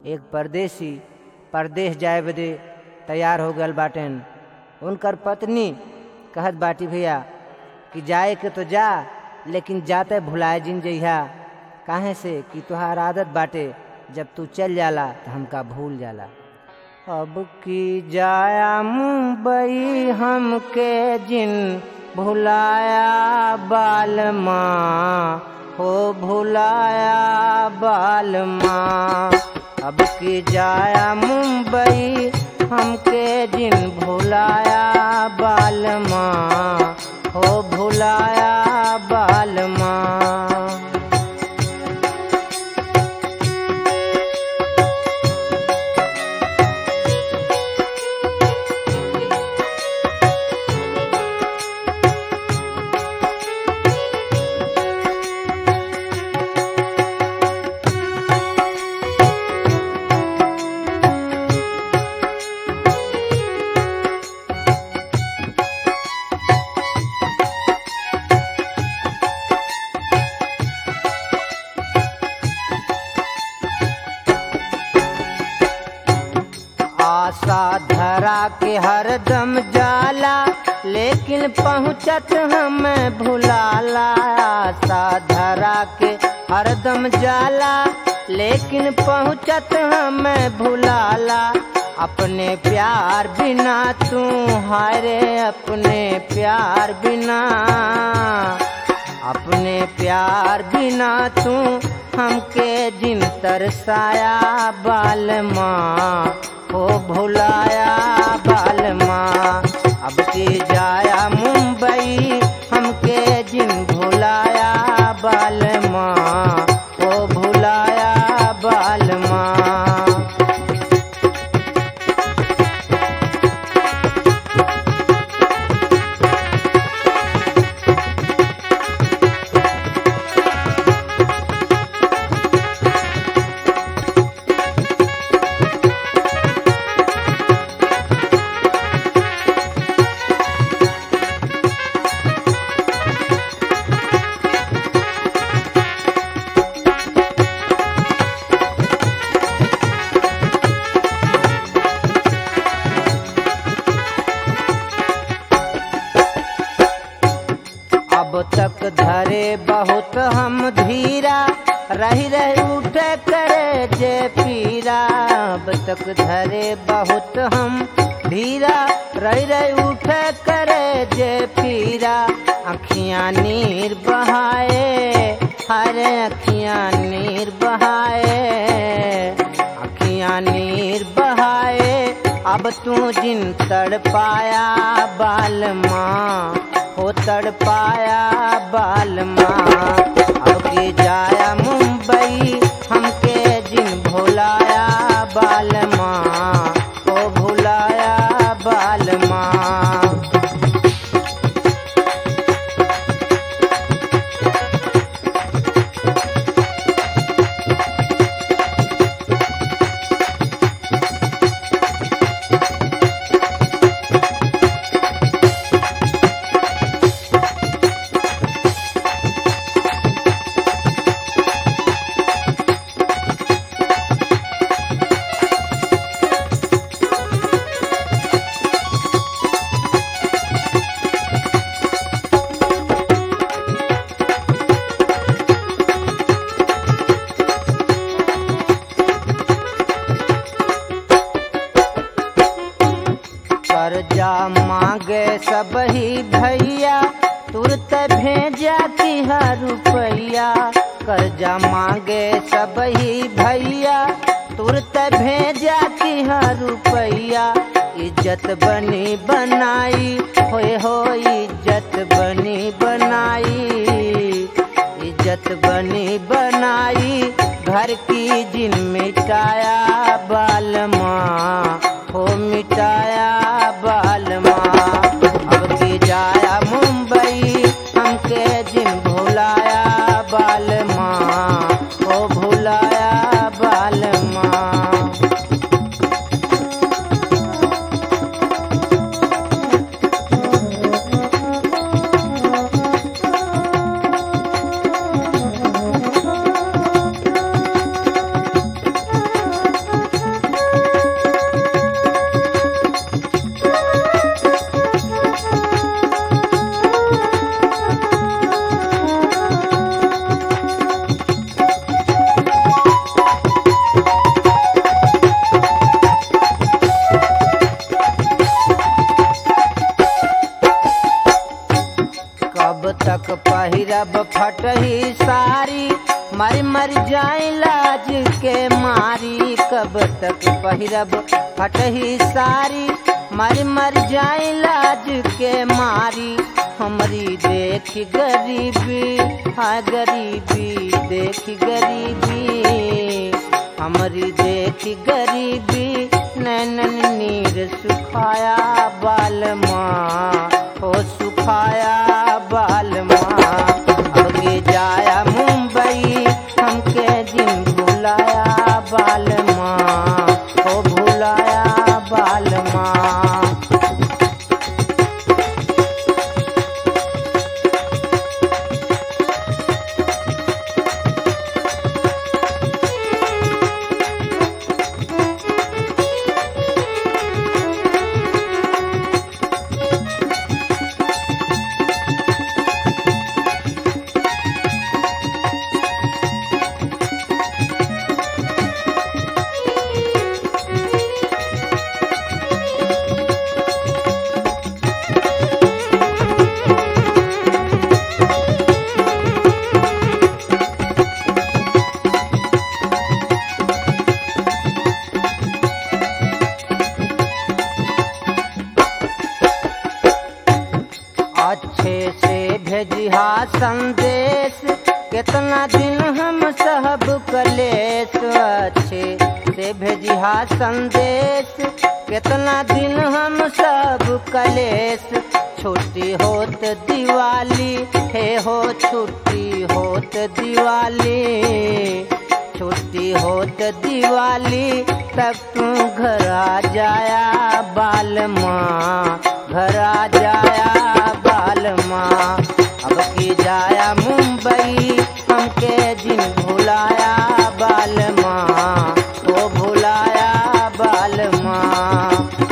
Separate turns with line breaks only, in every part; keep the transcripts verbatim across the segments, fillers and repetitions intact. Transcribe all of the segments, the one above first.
एक परदेसी परदेश जाए बदे तैयार हो गल बाटेन। उनकर पत्नी कहत बाटी भैया कि जाए के तो जा, लेकिन जाते भुलाए जिन जइहा। काहे से कि तुहार आदत बाटे जब तू चल जाला तो हमका भूल जाला। अब की जाया मुंबई हमके जिन भुलाया बालमा, हो भुलाया बालमा। अब की जाया मुंबई हमके जिन भुलाया बालमा, हो भुलाया बालमा। आशा धरा के हरदम जाला, लेकिन पहुँचत हमें भुलाला। आशा धरा के हरदम जाला, लेकिन पहुँचत हमें भुलाला। अपने प्यार बिना तू हाय रे, अपने प्यार बिना, अपने प्यार बिना तू हमके जिन तरसाया बालमा, हो भुलाया बालमा। अब की जाया मुंबई हमके जिन भुलाया बालमा, हो भुलाया बालमा। अब तक धरे बहुत हम धीरा, रही रही उठे करे जे पीरा। अब तक धरे बहुत हम धीरा, रही रही उठे करे जे पीरा। अखियाँ नीर बहाए, हरे अखियाँ नीर बहाए, अखियाँ नीर बहाए। अब तू जिन तड़पाया बालमा, हो तड़पाया बालमा। अब की जाया मुंबई हमके जिन भुलाया बालमा, हो भुलाया बालमा। कर्जा मांगे सब ही भैया, तुरत भेजा की हर रुपैया। कर्जा मांगे सब ही भैया, तुरत भेजा की हर रुपैया। इज्जत बनी बनाई, होए हो इज्जत बनी बनाई, इज्जत बनी बनाई। घर की जिन मिटाया बालमा, हो मिटाया बालमा। अब की जाया मुंबई हमके जिन भुलाया बालमा, हो भुलाया बालमा। पहिरब फटही सारी, मर मर जाए लाज के मारी। कब तक पहिरब फटही सारी, मर मर जाए लाज के मारी। हमारी देख गरीबी, हाँ गरीबी देख गरीबी, हमारी देख गरीबी नैनन नीर सुखाया बाल माँ, हो सुखाया बाल माँ। अब के जाया मुंबई हमके जिन भुलाया बाल माँ, हो भुलाया बाल माँ। अच्छे से भेजिहा संदेश, कितना दिन हम सब कलेश। अच्छे से भेजिहा संदेश, कितना दिन हम सब कलेश। छुट्टी होत दिवाली, हे हो छुट्टी होत दिवाली, छुट्टी होत दिवाली तब तू घर आ जाया बाल माँ, घर आ जाया बाल माँ। अब की जाया मुंबई हमके जिन भुलाया बाल माँ, वो भुलाया बाल माँ।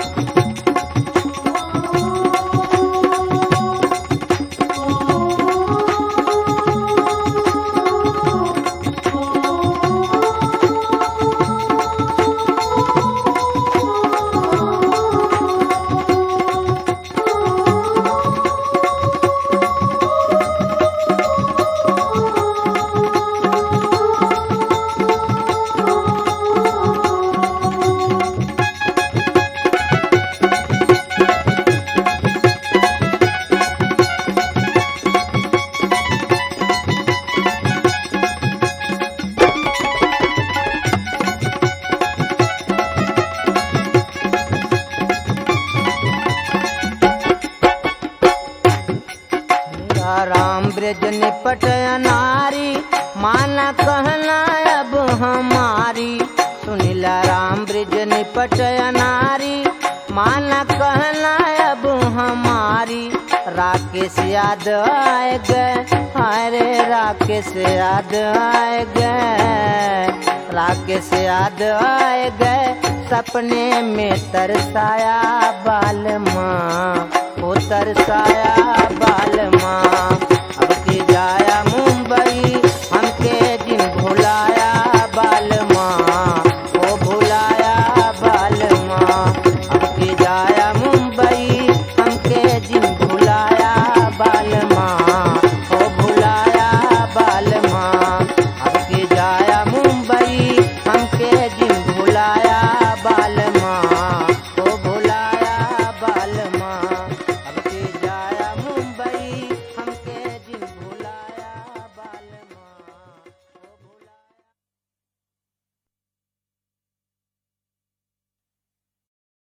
राम ब्रज निपट नारी, माना कहना अब हमारी। सुनिला राम ब्रज निपट नारी, माना कहना अब हमारी। राकेश याद आए गए, हरे राकेश याद आए गए, राकेश याद आए गए। सपने में तरसाया बाल माँ, वो तरसाया बाल माँ। अब के जाया मुंबई